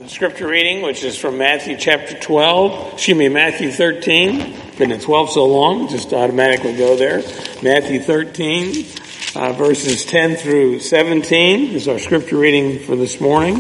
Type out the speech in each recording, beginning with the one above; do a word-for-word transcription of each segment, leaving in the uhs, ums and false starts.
Scripture reading, which is from Matthew chapter twelve, excuse me, Matthew thirteen. Been in twelve so long, just automatically go there. Matthew thirteen, uh, verses ten through seventeen is our scripture reading for this morning.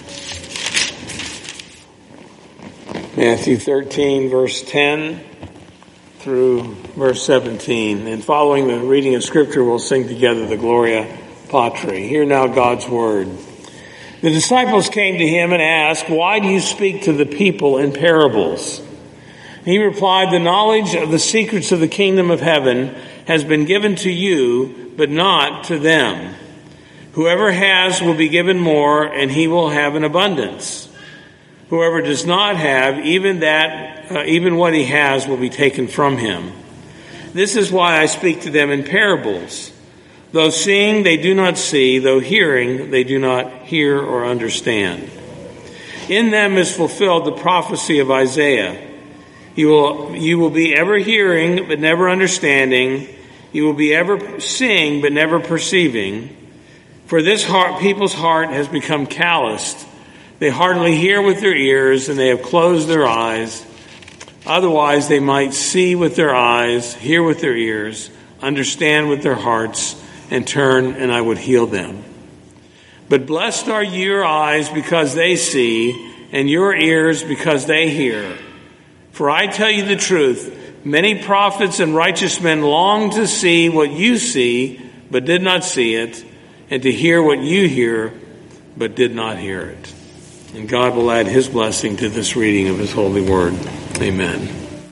Matthew thirteen, verse ten through verse seventeen. And following the reading of scripture, we'll sing together the Gloria Patri. Hear now God's word. The disciples came to him and asked, "Why do you speak to the people in parables?" He replied, "The knowledge of the secrets of the kingdom of heaven has been given to you, but not to them. Whoever has will be given more, and he will have an abundance. Whoever does not have, even that, uh, even what he has will be taken from him. This is why I speak to them in parables. Though seeing, they do not see. Though hearing, they do not hear or understand. In them is fulfilled the prophecy of Isaiah. You will, you will be ever hearing, but never understanding. You will be ever seeing, but never perceiving. For this heart, people's heart has become calloused. They hardly hear with their ears, and they have closed their eyes. Otherwise, they might see with their eyes, hear with their ears, understand with their hearts, and turn, and I would heal them. But blessed are your eyes because they see, and your ears because they hear. For I tell you the truth, many prophets and righteous men long to see what you see, but did not see it, and to hear what you hear, but did not hear it." And God will add his blessing to this reading of his holy word. Amen.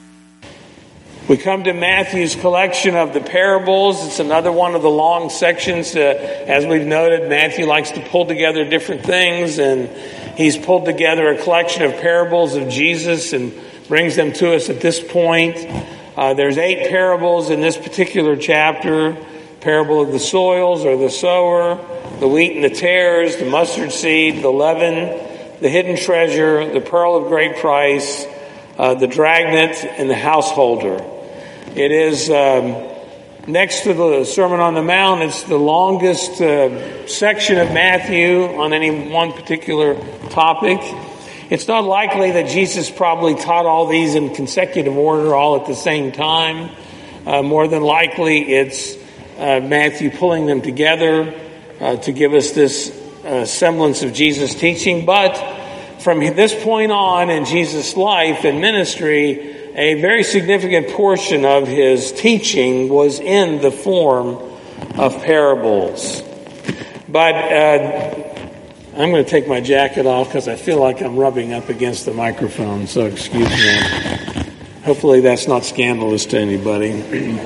We come to Matthew's collection of the parables. It's another one of the long sections. Uh, as we've noted, Matthew likes to pull together different things, and he's pulled together a collection of parables of Jesus and brings them to us at this point. Uh, there's eight parables in this particular chapter. Parable of the soils or the sower, the wheat and the tares, the mustard seed, the leaven, the hidden treasure, the pearl of great price, uh, the dragnet, and the householder. It is um, next to the Sermon on the Mount. It's the longest uh, section of Matthew on any one particular topic. It's not likely that Jesus probably taught all these in consecutive order all at the same time. Uh, more than likely, it's uh, Matthew pulling them together uh, to give us this uh, semblance of Jesus' teaching. But from this point on in Jesus' life and ministry, a very significant portion of his teaching was in the form of parables. But uh, I'm going to take my jacket off because I feel like I'm rubbing up against the microphone, so excuse me. Hopefully that's not scandalous to anybody.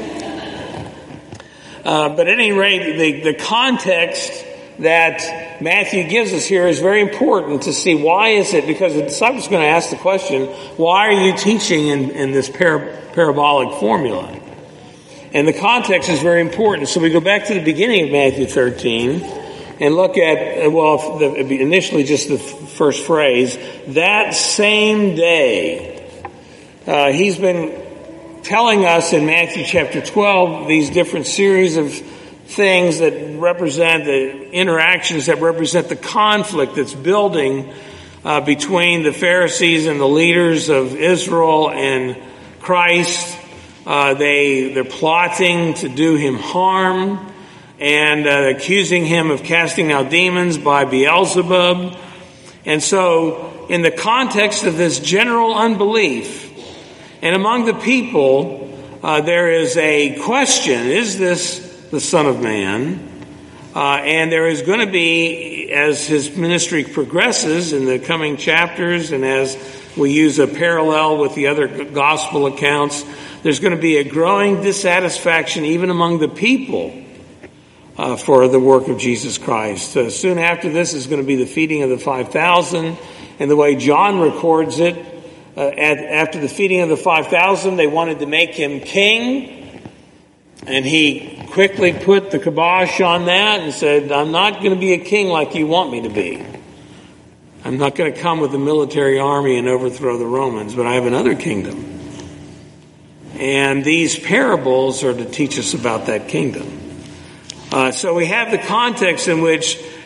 uh, but at any rate, the, the context that Matthew gives us here is very important to see. Why is it? Because the disciples are going to ask the question, why are you teaching in, in this par- parabolic formula? And the context is very important. So we go back to the beginning of Matthew thirteen and look at, well, the, initially just the first phrase, that same day. Uh, he's been telling us in Matthew chapter twelve these different series of things that represent the interactions that represent the conflict that's building uh, between the Pharisees and the leaders of Israel and Christ. Uh, they they're plotting to do him harm and uh, accusing him of casting out demons by Beelzebub. And so, in the context of this general unbelief, and among the people, uh, there is a question: is this the Son of Man? Uh, and there is going to be, as his ministry progresses in the coming chapters, and as we use a parallel with the other gospel accounts, there's going to be a growing dissatisfaction even among the people uh, for the work of Jesus Christ. Uh, soon after this is going to be the feeding of the five thousand, and the way John records it, uh, at, after the feeding of the five thousand, they wanted to make him king. And he quickly put the kibosh on that and said, I'm not going to be a king like you want me to be. I'm not going to come with a military army and overthrow the Romans, but I have another kingdom. And these parables are to teach us about that kingdom. Uh, so we have the context in which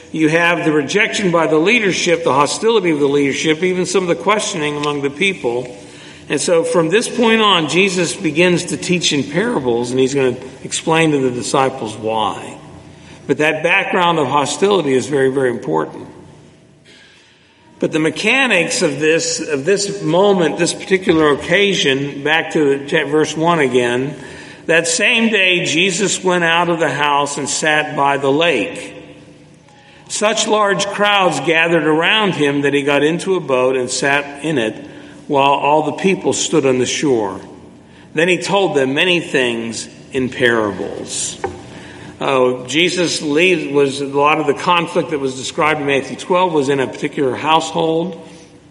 you have the rejection by the leadership, the hostility of the leadership, even some of the questioning among the people. And so from this point on, Jesus begins to teach in parables, and he's going to explain to the disciples why. But that background of hostility is very, very important. But the mechanics of this of this moment, this particular occasion, back to verse one again, that same day Jesus went out of the house and sat by the lake. Such large crowds gathered around him that he got into a boat and sat in it while all the people stood on the shore. Then he told them many things in parables. Uh, Jesus leaves, was a lot of the conflict that was described in Matthew twelve was in a particular household,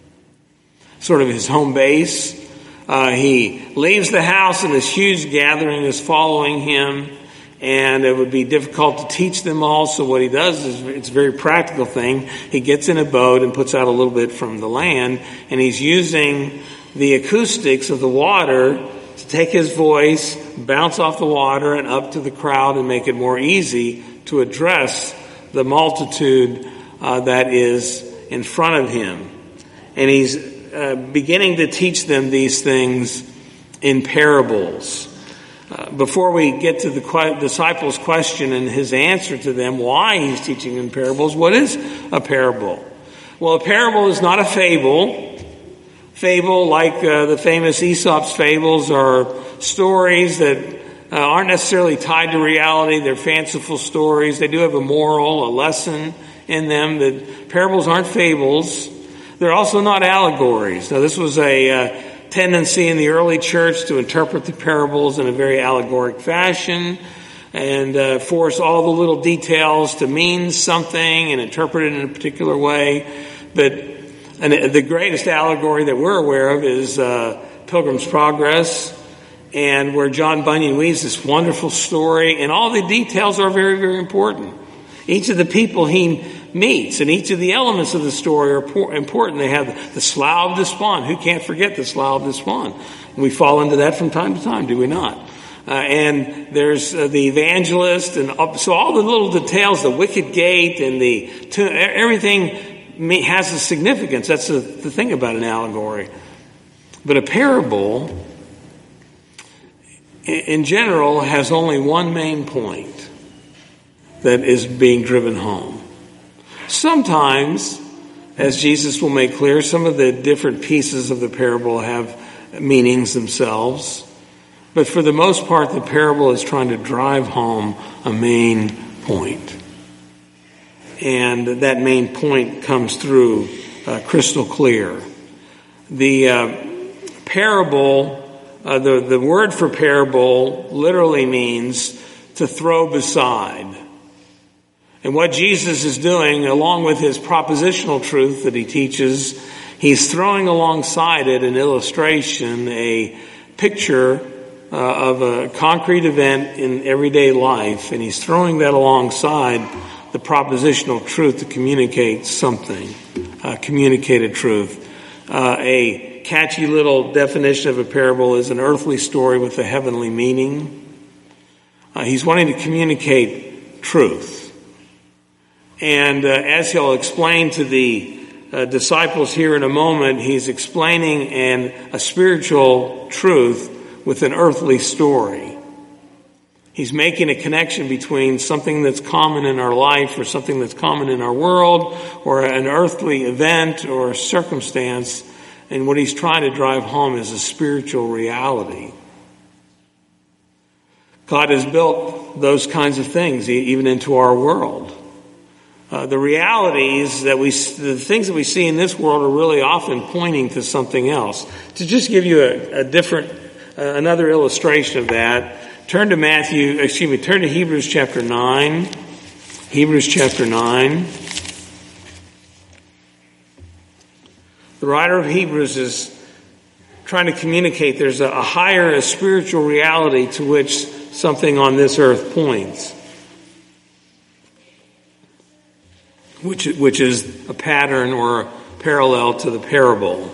sort of his home base. Uh, he leaves the house and this huge gathering is following him, and it would be difficult to teach them all. So what he does is, it's a very practical thing. He gets in a boat and puts out a little bit from the land, and he's using the acoustics of the water to take his voice, bounce off the water and up to the crowd and make it more easy to address the multitude uh, that is in front of him. And he's uh, beginning to teach them these things in parables. Uh, before we get to the que- disciples' question and his answer to them, why he's teaching in parables, what is a parable? Well, a parable is not a fable. Fable, like uh, the famous Aesop's fables, are stories that uh, aren't necessarily tied to reality. They're fanciful stories. They do have a moral, a lesson in them. That parables aren't fables. They're also not allegories. Now, this was a uh, tendency in the early church to interpret the parables in a very allegoric fashion and uh, force all the little details to mean something and interpret it in a particular way. But and the greatest allegory that we're aware of is uh, Pilgrim's Progress, and where John Bunyan weaves this wonderful story, and all the details are very, very important. Each of the people he meets and each of the elements of the story are important. They have the Slough of Despond. Who can't forget the Slough of Despond? We fall into that from time to time, do we not? Uh, and there's uh, the evangelist, and uh, so all the little details, the wicket gate and the everything has a significance. That's the, the thing about an allegory. But a parable, in general, has only one main point that is being driven home. Sometimes, as Jesus will make clear, some of the different pieces of the parable have meanings themselves. But for the most part, the parable is trying to drive home a main point. And that main point comes through uh, crystal clear. The uh, parable, uh, the, the word for parable literally means to throw beside. And what Jesus is doing, along with his propositional truth that he teaches, he's throwing alongside it an illustration, a picture uh, of a concrete event in everyday life, and he's throwing that alongside the propositional truth to communicate something, uh, communicated truth. Uh, a catchy little definition of a parable is an earthly story with a heavenly meaning. Uh, he's wanting to communicate truth. And uh, as he'll explain to the uh, disciples here in a moment, he's explaining an, a spiritual truth with an earthly story. He's making a connection between something that's common in our life or something that's common in our world or an earthly event or circumstance, and what he's trying to drive home is a spiritual reality. God has built those kinds of things even into our world. Uh, the realities that we, the things that we see in this world are really often pointing to something else. To just give you a, a different, uh, another illustration of that, Turn to Matthew, excuse me, turn to Hebrews chapter nine. Hebrews chapter nine. The writer of Hebrews is trying to communicate there's a, a higher, a spiritual reality to which something on this earth points. Which, which is a pattern or a parallel to the parable.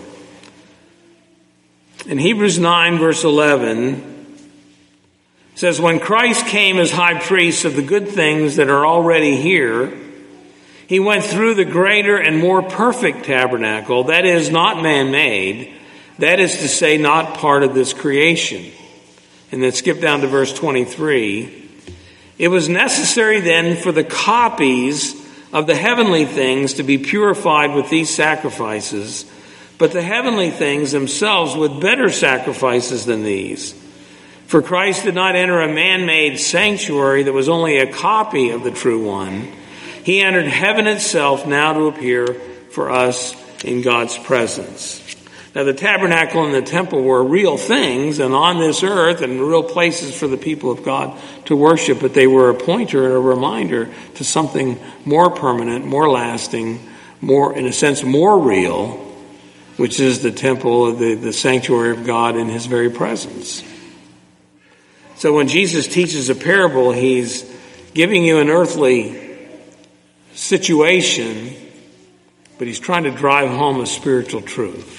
In Hebrews nine verse eleven, it says, when Christ came as high priest of the good things that are already here, He went through the greater and more perfect tabernacle, that is, not man-made, that is to say, not part of this creation. And then skip down to verse twenty-three. It was necessary then for the copies of the heavenly things to be purified with these sacrifices, but the heavenly things themselves with better sacrifices than these. For Christ did not enter a man-made sanctuary that was only a copy of the true one. He entered heaven itself now to appear for us in God's presence. Now the tabernacle and the temple were real things and on this earth and real places for the people of God to worship, but they were a pointer and a reminder to something more permanent, more lasting, more, in a sense, more real, which is the temple, the, the sanctuary of God in his very presence. So when Jesus teaches a parable, he's giving you an earthly situation, but he's trying to drive home a spiritual truth.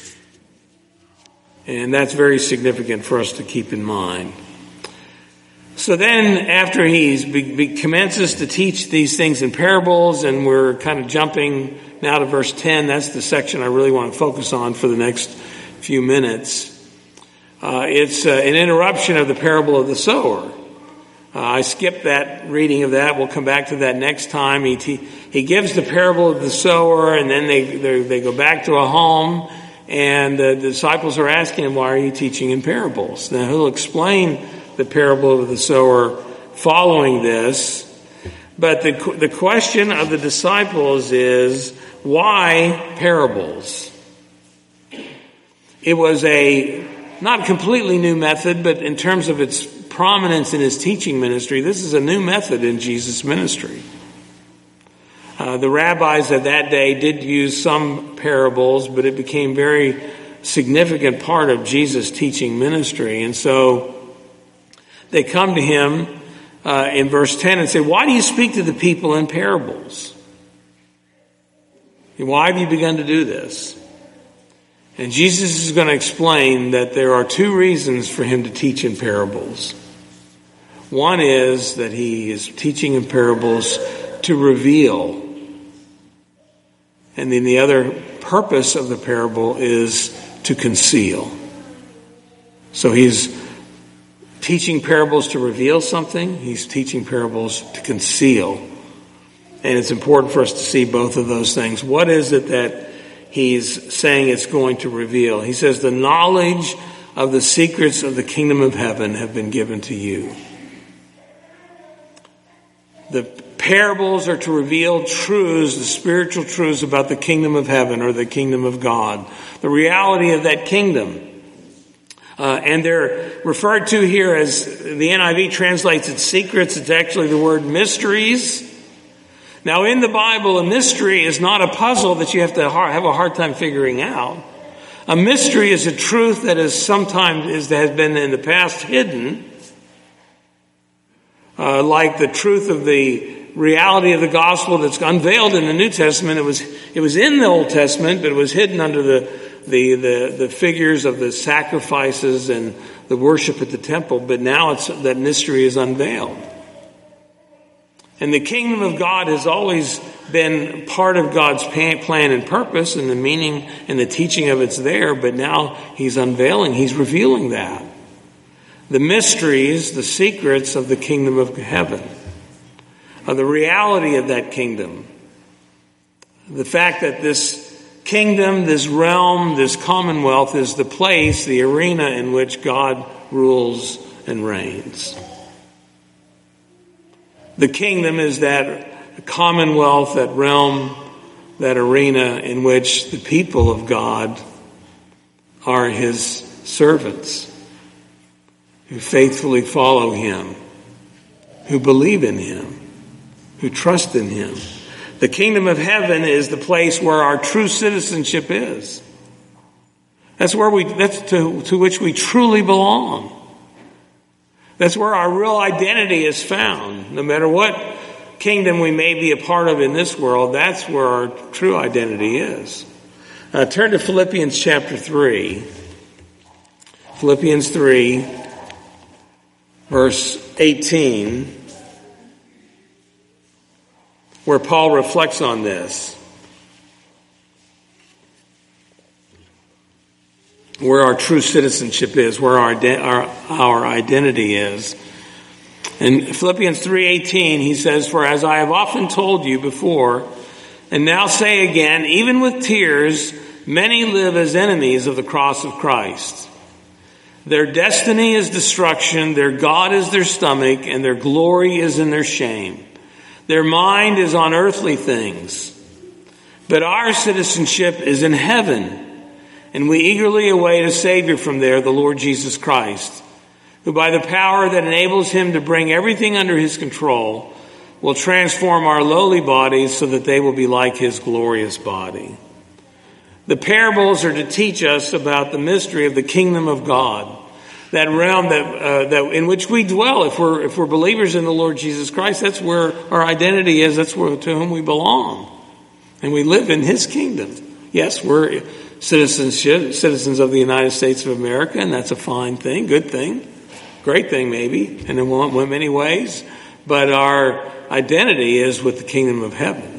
And that's very significant for us to keep in mind. So then after he be, be, commences to teach these things in parables, and we're kind of jumping now to verse ten, that's the section I really want to focus on for the next few minutes. Uh, it's uh, an interruption of the parable of the sower. Uh, I skipped that reading of that. We'll come back to that next time. He he, he gives the parable of the sower, and then they they, they go back to a home. And the disciples are asking him, why are you teaching in parables? Now he'll explain the parable of the sower following this. But the the question of the disciples is, why parables? It was a not completely new method, but in terms of its prominence in his teaching ministry, this is a new method in Jesus' ministry. Uh, the rabbis of that day did use some parables, but it became very significant part of Jesus' teaching ministry. And so they come to him uh, in verse ten and say, why do you speak to the people in parables? Why have you begun to do this? And Jesus is going to explain that there are two reasons for him to teach in parables. One is that he is teaching in parables to reveal. And then the other purpose of the parable is to conceal. So he's teaching parables to reveal something. He's teaching parables to conceal. And it's important for us to see both of those things. What is it that he's saying it's going to reveal? He says, the knowledge of the secrets of the kingdom of heaven have been given to you. The parables are to reveal truths, the spiritual truths about the kingdom of heaven or the kingdom of God, the reality of that kingdom. Uh, and they're referred to here as, the N I V translates it secrets. It's actually the word mysteries. Now in the Bible, a mystery is not a puzzle that you have to have a hard time figuring out. A mystery is a truth that is sometimes is, that has been in the past hidden, uh, like the truth of the reality of the gospel that's unveiled in the New Testament. It was it was in the Old Testament, but it was hidden under the the the, the figures of the sacrifices and the worship at the temple. But now it's that mystery is unveiled. And the kingdom of God has always been part of God's plan and purpose, and the meaning and the teaching of it's there. But now he's unveiling, he's revealing that. The mysteries, the secrets of the kingdom of heaven. Of the reality of that kingdom. The fact that this kingdom, this realm, this commonwealth is the place, the arena in which God rules and reigns. The kingdom is that commonwealth, that realm, that arena in which the people of God are his servants, who faithfully follow him, who believe in him, who trust in him. The kingdom of heaven is the place where our true citizenship is. That's where we, that's to, to which we truly belong. That's where our real identity is found. No matter what kingdom we may be a part of in this world, that's where our true identity is. Uh, turn to Philippians chapter three. Philippians three, verse eighteen. where Paul reflects on this, where our true citizenship is, where our our, our identity is. In Philippians three eighteen, he says, "For as I have often told you before, and now say again, even with tears, many live as enemies of the cross of Christ. Their destiny is destruction, their God is their stomach, and their glory is in their shame. Their mind is on earthly things. But our citizenship is in heaven, and we eagerly await a Savior from there, the Lord Jesus Christ, who by the power that enables him to bring everything under his control will transform our lowly bodies so that they will be like his glorious body." The parables are to teach us about the mystery of the kingdom of God, that realm that uh, that in which we dwell. If we're if we're believers in the Lord Jesus Christ, that's where our identity is. That's where to whom we belong, and we live in his kingdom. Yes, we're citizenship citizens of the United States of America, and that's a fine thing, good thing. Great thing, maybe, and in many ways. But our identity is with the kingdom of heaven.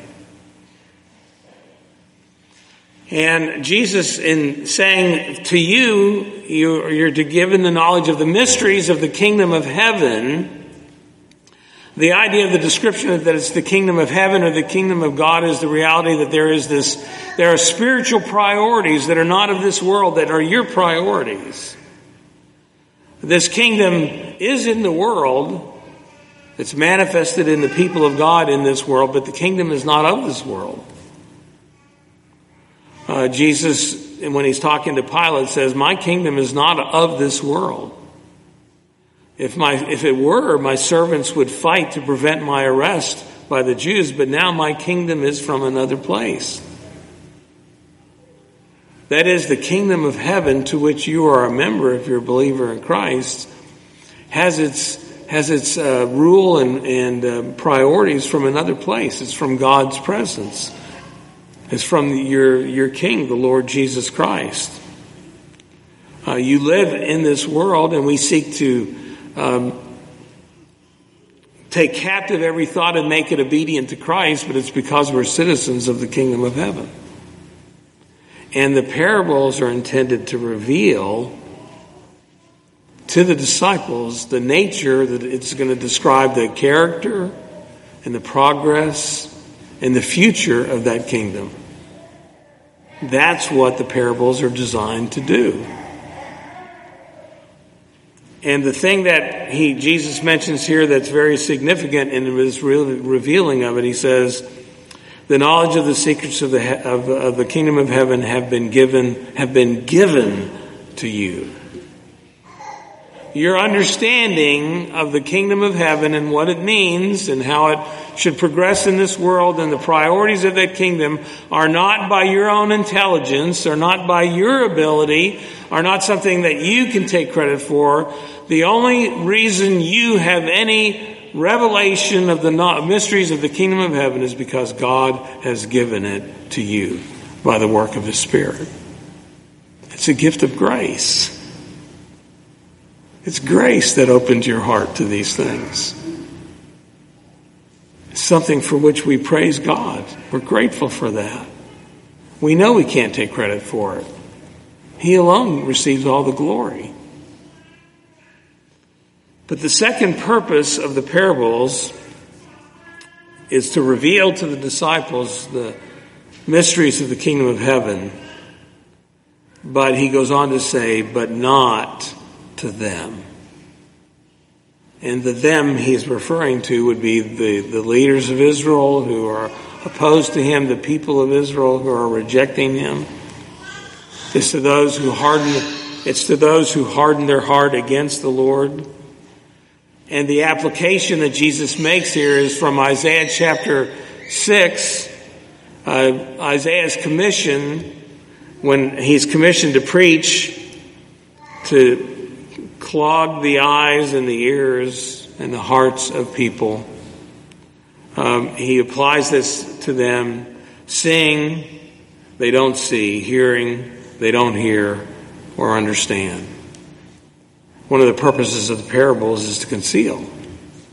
And Jesus, in saying to you, you're to given the knowledge of the mysteries of the kingdom of heaven. The idea of the description that it's the kingdom of heaven or the kingdom of God is the reality that there is this, there are spiritual priorities that are not of this world, that are your priorities. This kingdom is in the world. It's manifested in the people of God in this world, but the kingdom is not of this world. Uh, Jesus, when he's talking to Pilate, says, "My kingdom is not of this world. If my, if it were, my servants would fight to prevent my arrest by the Jews, but now my kingdom is from another place." That is, the kingdom of heaven to which you are a member if you're a believer in Christ has its has its uh, rule and, and uh, priorities from another place. It's from God's presence. It's from your your King, the Lord Jesus Christ. Uh, you live in this world, and we seek to um, take captive every thought and make it obedient to Christ, but it's because we're citizens of the kingdom of heaven. And the parables are intended to reveal to the disciples the nature that it's going to describe, the character and the progress and the future of that kingdom. That's what the parables are designed to do. And the thing that he Jesus mentions here that's very significant and is really revealing of it, he says, "The knowledge of the secrets of the of, of the kingdom of heaven have been given have been given to you." Your understanding of the kingdom of heaven and what it means and how it should progress in this world and the priorities of that kingdom are not by your own intelligence, are not by your ability, are not something that you can take credit for. The only reason you have any revelation of the mysteries of the kingdom of heaven is because God has given it to you by the work of His Spirit. It's a gift of grace. It's grace that opens your heart to these things. It's something for which we praise God. We're grateful for that. We know we can't take credit for it. He alone receives all the glory. But the second purpose of the parables is to reveal to the disciples the mysteries of the kingdom of heaven. But he goes on to say, but not to them. And the them he's referring to would be the, the leaders of Israel who are opposed to him, the people of Israel who are rejecting him. It's to those who harden, it's to those who harden their heart against the Lord. And the application that Jesus makes here is from Isaiah chapter six. Uh, Isaiah's commission, when he's commissioned to preach, to clog the eyes and the ears and the hearts of people. Um, he applies this to them. Seeing, they don't see. Hearing, they don't hear or understand. One of the purposes of the parables is to conceal.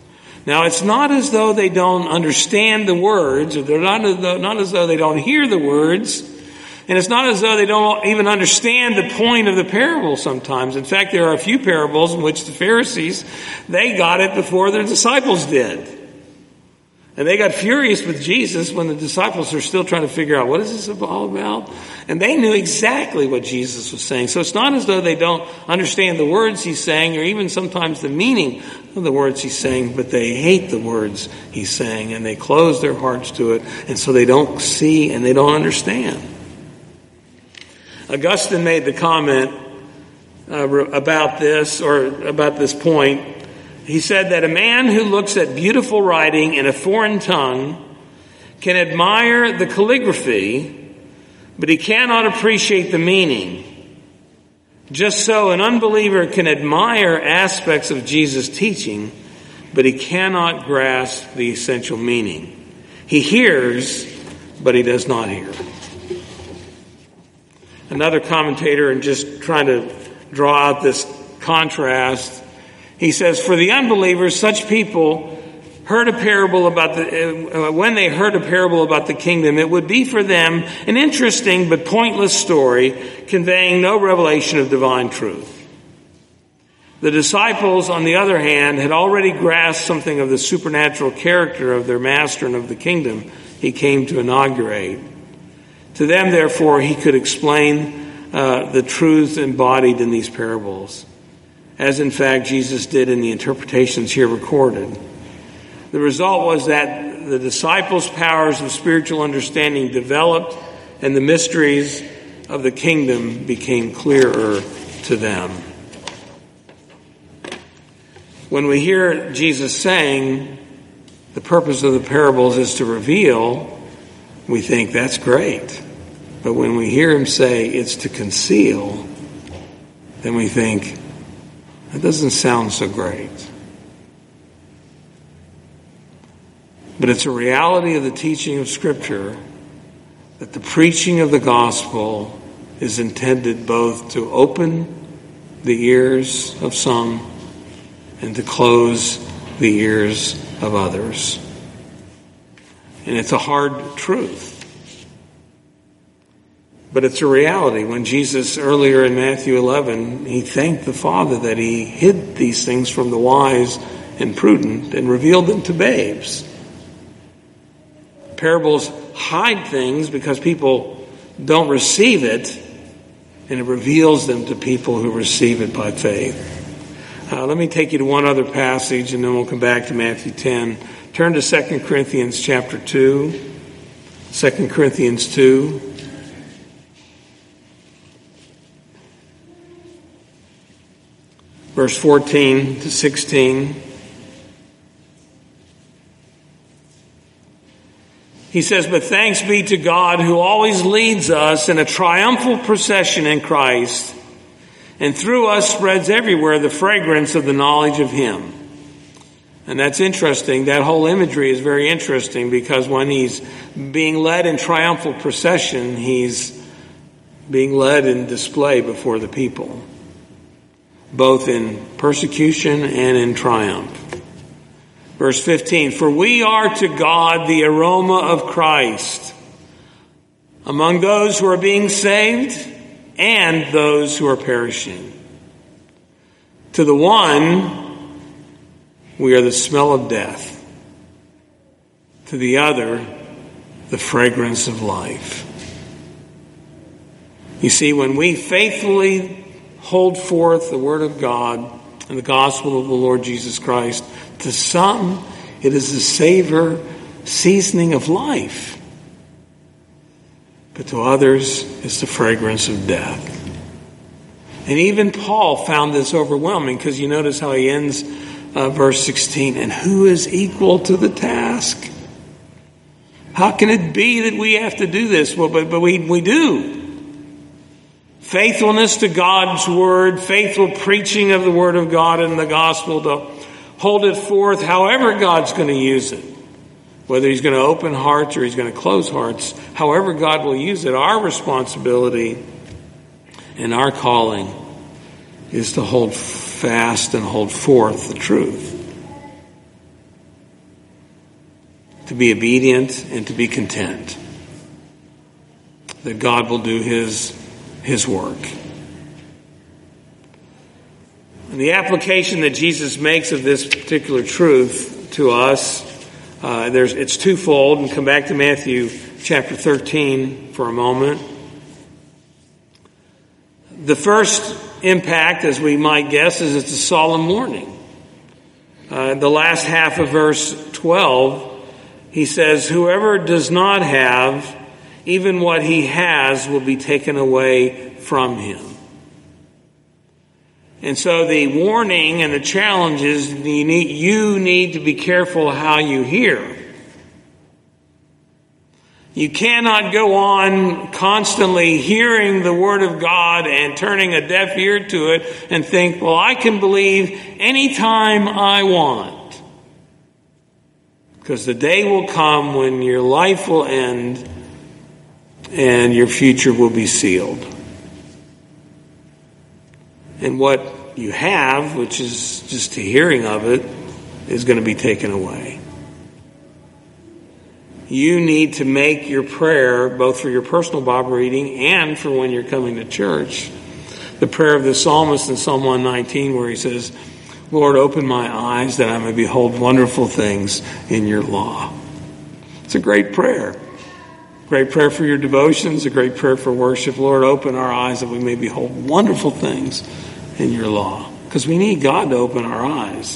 Now, it's not as though they don't understand the words, or they're not as though, not as though they don't hear the words, and it's not as though they don't even understand the point of the parable sometimes. In fact, there are a few parables in which the Pharisees, they got it before their disciples did. And they got furious with Jesus when the disciples are still trying to figure out, what is this all about? And they knew exactly what Jesus was saying. So it's not as though they don't understand the words he's saying, or even sometimes the meaning of the words he's saying, but they hate the words he's saying, and they close their hearts to it, and so they don't see and they don't understand. Augustine made the comment uh, about this, or about this point. He said that a man who looks at beautiful writing in a foreign tongue can admire the calligraphy, but he cannot appreciate the meaning. Just so, an unbeliever can admire aspects of Jesus' teaching, but he cannot grasp the essential meaning. He hears, but he does not hear. Another commentator, and just trying to draw out this contrast, he says, for the unbelievers, such people heard a parable about the, uh, when they heard a parable about the kingdom, it would be for them an interesting but pointless story conveying no revelation of divine truth. The disciples, on the other hand, had already grasped something of the supernatural character of their master and of the kingdom he came to inaugurate. To them, therefore, he could explain uh, the truths embodied in these parables, as in fact Jesus did in the interpretations here recorded. The result was that the disciples' powers of spiritual understanding developed, and the mysteries of the kingdom became clearer to them. When we hear Jesus saying the purpose of the parables is to reveal, we think that's great. But when we hear him say it's to conceal, then we think, that doesn't sound so great. But it's a reality of the teaching of Scripture that the preaching of the gospel is intended both to open the ears of some and to close the ears of others. And it's a hard truth. But it's a reality. When Jesus, earlier in Matthew eleven, he thanked the Father that he hid these things from the wise and prudent and revealed them to babes. Parables hide things because people don't receive it, and it reveals them to people who receive it by faith. Uh, let me take you to one other passage, and then we'll come back to Matthew ten. Turn to Second Corinthians chapter two. Second Corinthians two. Verse fourteen to sixteen. He says, but thanks be to God who always leads us in a triumphal procession in Christ, and through us spreads everywhere the fragrance of the knowledge of him. And that's interesting. That whole imagery is very interesting, because when he's being led in triumphal procession, he's being led in display before the people, both in persecution and in triumph. Verse fifteen, for we are to God the aroma of Christ among those who are being saved and those who are perishing. To the one, we are the smell of death. To the other, the fragrance of life. You see, when we faithfully hold forth the Word of God and the gospel of the Lord Jesus Christ, to some, it is the savor, seasoning of life. But to others, it's the fragrance of death. And even Paul found this overwhelming, because you notice how he ends uh, verse sixteen, and who is equal to the task? How can it be that we have to do this? Well, but, but we, we do. Faithfulness to God's Word, faithful preaching of the Word of God and the gospel, to hold it forth however God's going to use it. Whether he's going to open hearts or he's going to close hearts, however God will use it, our responsibility and our calling is to hold fast and hold forth the truth. to be obedient, and to be content. That God will do his, his work. And the application that Jesus makes of this particular truth to us, uh, there's it's twofold. And come back to Matthew chapter thirteen for a moment. The first impact, as we might guess, is it's a solemn warning. Uh, the last half of verse twelve, he says, "Whoever does not have, even what he has will be taken away from him." And so the warning and the challenge is you need, you need to be careful how you hear. You cannot go on constantly hearing the Word of God and turning a deaf ear to it and think, well, I can believe anytime I want. Because the day will come when your life will end and your future will be sealed. And what you have, which is just a hearing of it, is going to be taken away. You need to make your prayer, both for your personal Bible reading and for when you're coming to church, the prayer of the psalmist in Psalm one nineteen, where he says, "Lord, open my eyes that I may behold wonderful things in your law." It's a great prayer. Great prayer for your devotions, a great prayer for worship. Lord, open our eyes that we may behold wonderful things in your law. Because we need God to open our eyes.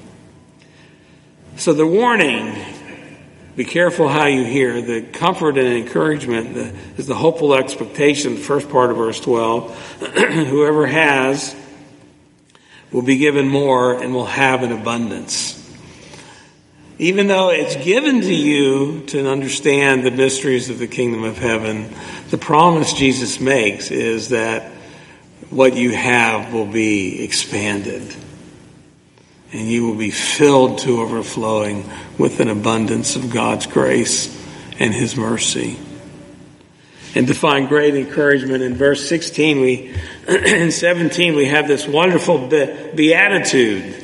So the warning, be careful how you hear. The comfort and encouragement the, is the hopeful expectation, the first part of verse twelve. Whoever has will be given more and will have an abundance. Even though it's given to you to understand the mysteries of the kingdom of heaven, the promise Jesus makes is that what you have will be expanded. And you will be filled to overflowing with an abundance of God's grace and his mercy. And to find great encouragement in verse sixteen, we and seventeen, we have this wonderful be- beatitude.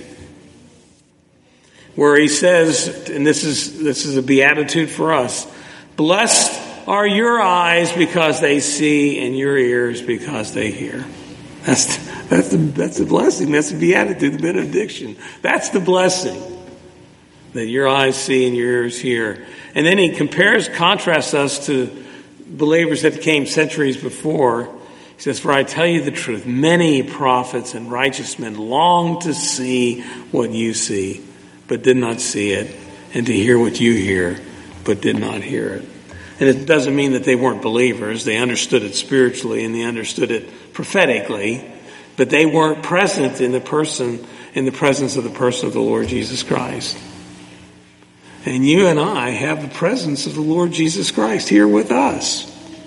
Where he says, and this is this is a beatitude for us, "Blessed are your eyes because they see, and your ears because they hear." That's that's the that's the blessing. That's the beatitude, the benediction. That's the blessing that your eyes see and your ears hear. And then he compares, contrasts us to believers that came centuries before. He says, "For I tell you the truth, many prophets and righteous men long to see what you see, but did not see it, and to hear what you hear, but did not hear it." And it doesn't mean that they weren't believers. They understood it spiritually and they understood it prophetically, but they weren't present in the person, in the presence of the person of the Lord Jesus Christ. And you and I have the presence of the Lord Jesus Christ here with us.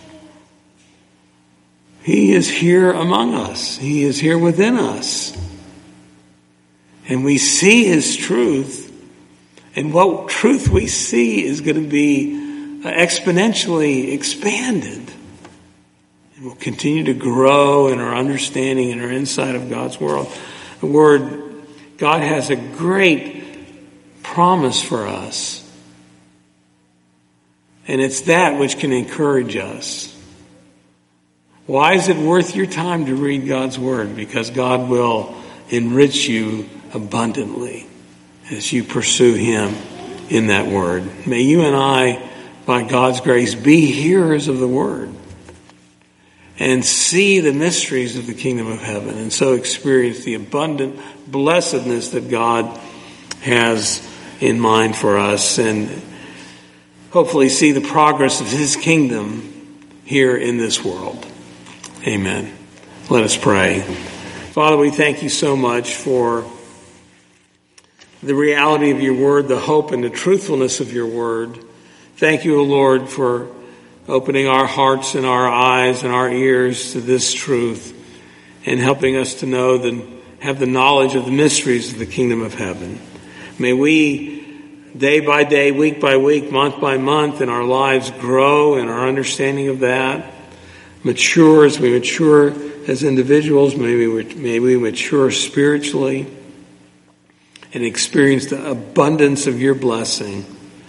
He is here among us. He is here within us. And we see his truth. And what truth we see is going to be exponentially expanded. And we'll continue to grow in our understanding and our insight of God's world. The Word, God has a great promise for us. And it's that which can encourage us. Why is it worth your time to read God's Word? Because God will enrich you abundantly as you pursue him in that Word. May you and I, by God's grace, be hearers of the Word and see the mysteries of the kingdom of heaven, and so experience the abundant blessedness that God has in mind for us, and hopefully see the progress of his kingdom here in this world. Amen. Let us pray. Father, we thank you so much for the reality of your word, the hope and the truthfulness of your word. Thank you, O Lord, for opening our hearts and our eyes and our ears to this truth and helping us to know and have the knowledge of the mysteries of the kingdom of heaven. May we, day by day, week by week, month by month, in our lives grow in our understanding of that, mature as we mature as individuals, may we, may we mature spiritually and experience the abundance of your blessing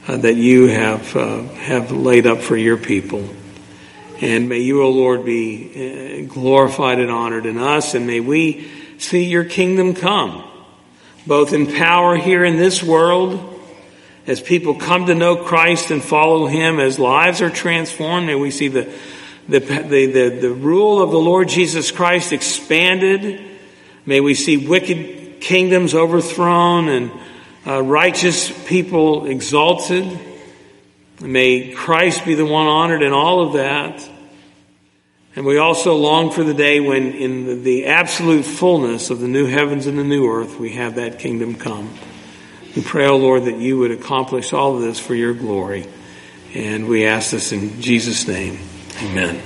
uh, that you have uh, have laid up for your people. And may you, O Lord, be glorified and honored in us, and may we see your kingdom come, both in power here in this world, as people come to know Christ and follow him, as lives are transformed. May we see the the the the, the rule of the Lord Jesus Christ expanded. May we see wicked kingdoms overthrown and uh, righteous people exalted. May Christ be the one honored in all of that. And we also long for the day when in the absolute fullness of the new heavens and the new earth, we have that kingdom come. We pray, O Lord, that you would accomplish all of this for your glory. And we ask this in Jesus' name. Amen.